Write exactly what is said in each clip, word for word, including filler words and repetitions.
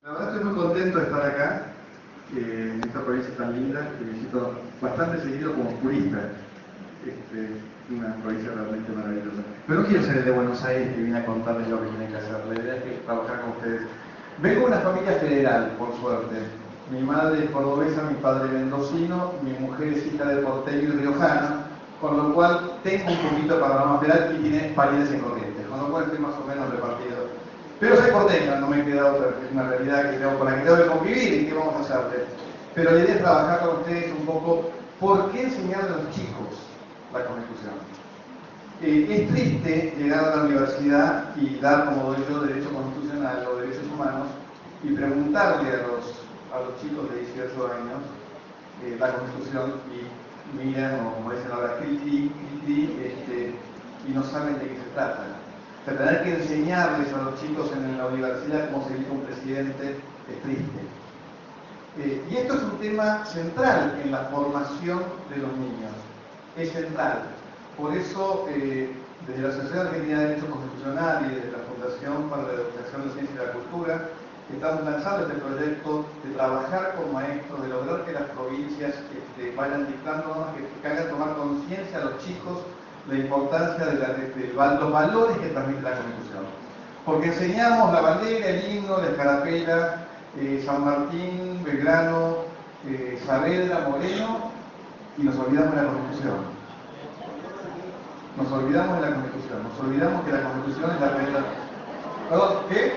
La verdad estoy muy contento de estar acá, eh, en esta provincia tan linda, que visito bastante seguido como turista. Este, una provincia realmente maravillosa. Pero no quiero ser el de Buenos Aires que viene a contarles lo que tienen que hacer. La idea es que trabajar con ustedes. Vengo de una familia federal, por suerte. Mi madre es cordobesa, mi padre mendocino, mi mujer es hija de porteño y riojano, con lo cual tengo un poquito de panorama federal y tiene parientes en Corrientes, con lo cual estoy más o menos repartido. Pero soy porteño, no me queda otra, es una realidad que tengo, con la que tengo que convivir y qué vamos a hacer. Pero la idea es trabajar con ustedes un poco por qué enseñar a los chicos la Constitución. Eh, es triste llegar a la universidad y dar, como doy yo, derecho constitucional o derechos humanos y preguntarle a los, a los chicos de dieciocho años eh, la Constitución y miran, o como dicen ahora, cri, cri, este, y no saben de qué se trata. O sea, tener que enseñarles a los chicos en la universidad cómo se elige un presidente es triste. Eh, y esto es un tema central en la formación de los niños. Es central. Por eso, eh, desde la Asociación Argentina de Derecho Constitucional y desde la Fundación para la Educación, la Ciencia y la Cultura, estamos lanzando este proyecto de trabajar con maestros, de lograr que las provincias este, vayan dictando normas que, que hagan tomar conciencia a los chicos la importancia de, la, de, de los valores que transmite la Constitución. Porque enseñamos la bandera, el himno, la escarapela, eh, San Martín, Belgrano, eh, Saavedra, Moreno, y nos olvidamos de la Constitución. Nos olvidamos de la Constitución, nos olvidamos que la Constitución es la regla. ¿Perdón? ¿Qué?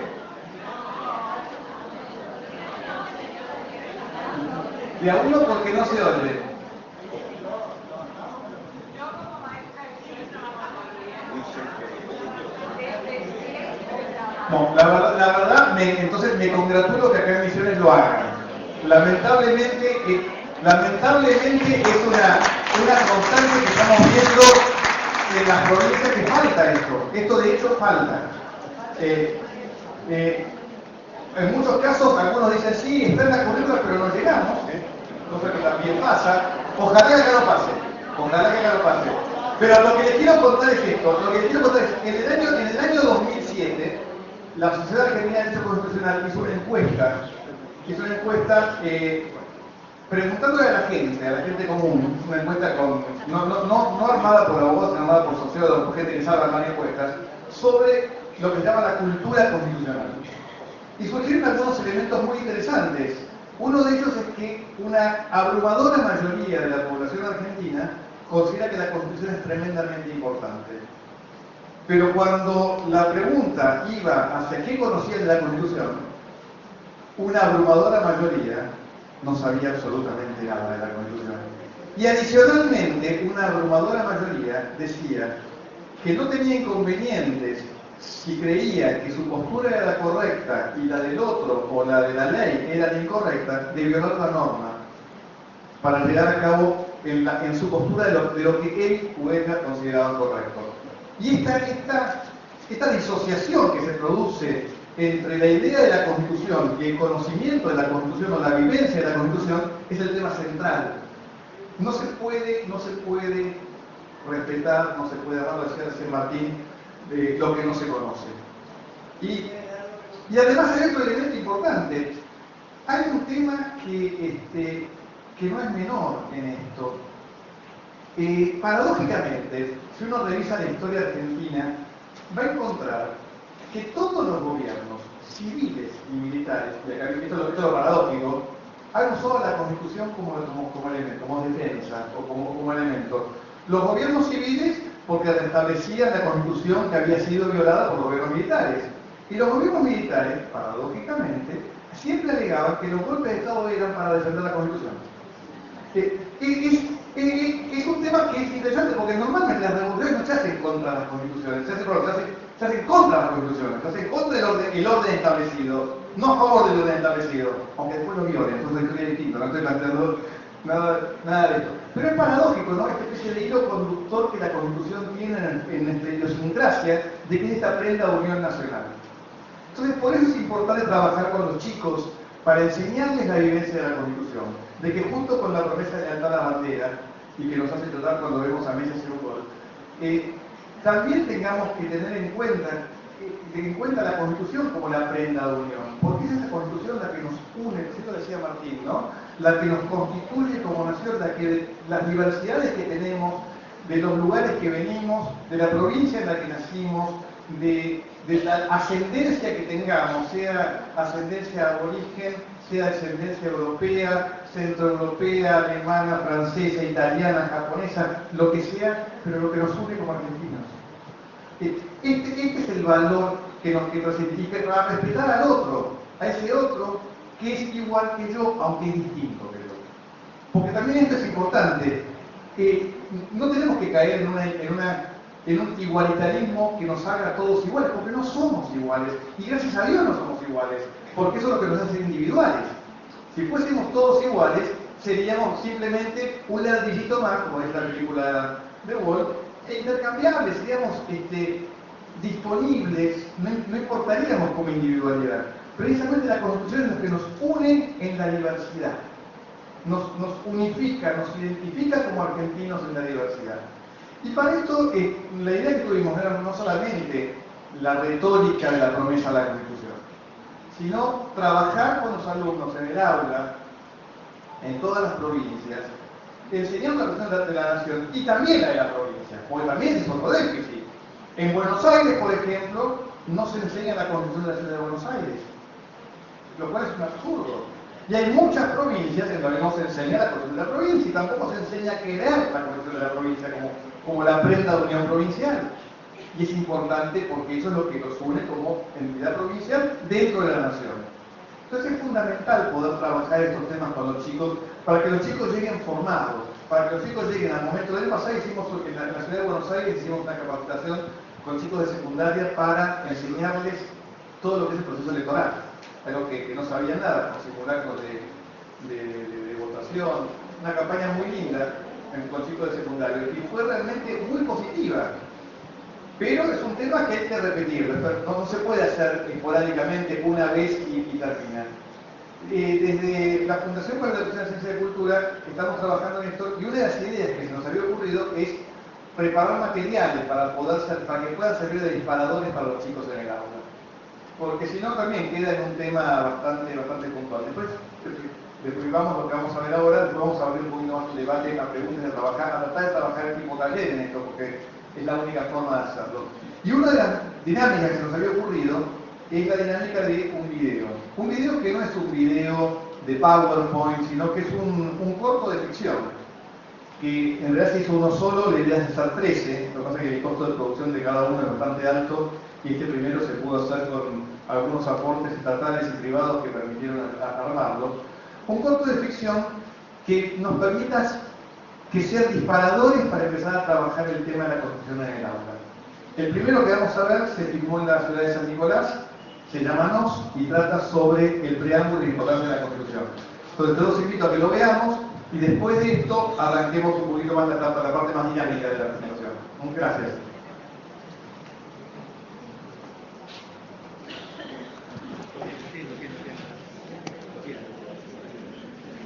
De a uno porque no se oye. No, la verdad, la verdad me, entonces me congratulo que acá en Misiones lo hagan. Lamentablemente, eh, lamentablemente es una, una constante que estamos viendo en las provincias que falta esto. Esto de hecho falta. Eh, eh, en muchos casos algunos dicen sí, está en la currícula, pero no llegamos, ¿eh? Cosa que también pasa. Ojalá que acá no pase. Ojalá que acá no pase. Pero lo que les quiero contar es esto. Lo que les quiero contar es que en el año, en el año dos mil siete, la Sociedad Argentina de Derecho Constitucional hizo una encuesta, hizo una encuesta eh, preguntándole a la gente, a la gente común, una encuesta con, no, no, no, no armada por abogados, sino armada por sociólogos, por gente que sabe armar encuestas, sobre lo que se llama la cultura constitucional. Y surgieron algunos elementos muy interesantes. Uno de ellos es que una abrumadora mayoría de la población argentina considera que la Constitución es tremendamente importante. Pero cuando la pregunta iba hacia qué conocían de la Constitución, una abrumadora mayoría no sabía absolutamente nada de la Constitución. Y adicionalmente, una abrumadora mayoría decía que no tenía inconvenientes si creía que su postura era la correcta y la del otro o la de la ley era la incorrecta, de violar la norma para llegar a cabo en, la, en su postura de lo, de lo que él hubiera considerado correcto. Y esta, esta, esta disociación que se produce entre la idea de la Constitución y el conocimiento de la Constitución o la vivencia de la Constitución es el tema central. No se puede, no se puede respetar, no se puede dar, lo decía San Martín, de lo que no se conoce. Y, y además hay otro elemento importante. Hay un tema que, este, que no es menor en esto. Eh, paradójicamente, si uno revisa la historia argentina, va a encontrar que todos los gobiernos civiles y militares, y acá esto es lo, esto es lo paradójico, han usado la Constitución como, como, como elemento, como defensa o como, como elemento. Los gobiernos civiles porque restablecían la Constitución que había sido violada por los gobiernos militares. Y los gobiernos militares, paradójicamente, siempre alegaban que los golpes de Estado eran para defender la Constitución. Eh, es, es, es un tema que es interesante porque normalmente las revoluciones no se hacen contra las constituciones, se hacen, se hacen, se hacen contra las constituciones, se hacen contra el orden, el orden establecido, no a favor del orden establecido, aunque después lo violen, entonces la historia es distinta, no estoy planteando nada, nada de esto. Pero es paradójico, ¿no? Esta especie de hilo conductor que la Constitución tiene en, en nuestra idiosincrasia de que es esta prenda de unión nacional. Entonces, por eso es importante trabajar con los chicos para enseñarles la vivencia de la Constitución, de que junto con la promesa de lealtad a la bandera, y que nos hace tratar cuando vemos a Messi hacer un gol, eh, también tengamos que tener en cuenta, eh, en cuenta la Constitución como la prenda de unión. ¿Por qué es esa Constitución la decía Martín, ¿no? La que nos constituye como nación, la que, las diversidades que tenemos, de los lugares que venimos, de la provincia en la que nacimos, de, de la ascendencia que tengamos, sea ascendencia aborigen, sea ascendencia europea, centroeuropea, alemana, francesa, italiana, japonesa, lo que sea, pero lo que nos une como argentinos. Este, este es el valor que nos, que nos identifica para respetar al otro, a ese otro que es igual que yo, aunque es distinto que yo. Porque también esto es importante. Eh, no tenemos que caer en, una, en, una, en un igualitarismo que nos haga a todos iguales, porque no somos iguales. Y gracias a Dios no somos iguales, porque eso es lo que nos hace individuales. Si fuésemos todos iguales, seríamos simplemente un ladrillito más, como es la película de Walt, e intercambiables, seríamos este, disponibles, no, no importaríamos como individualidad. Precisamente la Constitución es lo que nos une en la diversidad. Nos, nos unifica, nos identifica como argentinos en la diversidad. Y para esto, eh, la idea que tuvimos era no solamente la retórica de la promesa a la Constitución, sino trabajar con los alumnos en el aula, en todas las provincias, enseñando la cuestión de la nación y también la de la provincia, porque también es otro déficit. En Buenos Aires, por ejemplo, no se enseña la Constitución de la Ciudad de Buenos Aires, lo cual es un absurdo. Y hay muchas provincias en donde no se enseña la Constitución de la provincia y tampoco se enseña a crear la Constitución de la provincia como, como la prenda de unión provincial. Y es importante porque eso es lo que nos une como entidad provincial dentro de la nación. Entonces es fundamental poder trabajar estos temas con los chicos, para que los chicos lleguen formados, para que los chicos lleguen al momento. El año pasado hicimos, en la, en la ciudad de Buenos Aires, hicimos una capacitación con chicos de secundaria para enseñarles todo lo que es el proceso electoral. Algo que, que no sabían nada, con simulacros de, de, de, de votación, una campaña muy linda con chicos de secundario y fue realmente muy positiva. Pero es un tema que hay que repetir, no, no se puede hacer esporádicamente una vez y, y terminar. Eh, desde la Fundación para la Educación de Ciencia y Cultura estamos trabajando en esto y una de las ideas que se nos había ocurrido es preparar materiales para, poder ser, para que puedan servir de disparadores para los chicos en el aula. Porque si no también queda en un tema bastante, bastante puntual. Después desprivamos lo que vamos a ver ahora, después vamos a abrir un poquito más el debate, a preguntas de trabajar, a tratar de trabajar en tipo taller en esto, porque es la única forma de hacerlo. Y una de las dinámicas que se nos había ocurrido es la dinámica de un video. Un video que no es un video de PowerPoint, sino que es un, un corto de ficción, que en realidad se hizo uno solo, la idea es hacer trece, lo que pasa es que el costo de producción de cada uno es bastante alto, y este primero se pudo hacer con algunos aportes estatales y privados que permitieron armarlo. Un corto de ficción que nos permita que sean disparadores para empezar a trabajar el tema de la Constitución en el aula. El primero que vamos a ver se filmó en la ciudad de San Nicolás, se llama Nos y trata sobre el preámbulo y la importancia de la Constitución. Entonces te los invito a que lo veamos y después de esto arranquemos un poquito más la, la parte más dinámica de la presentación. Gracias.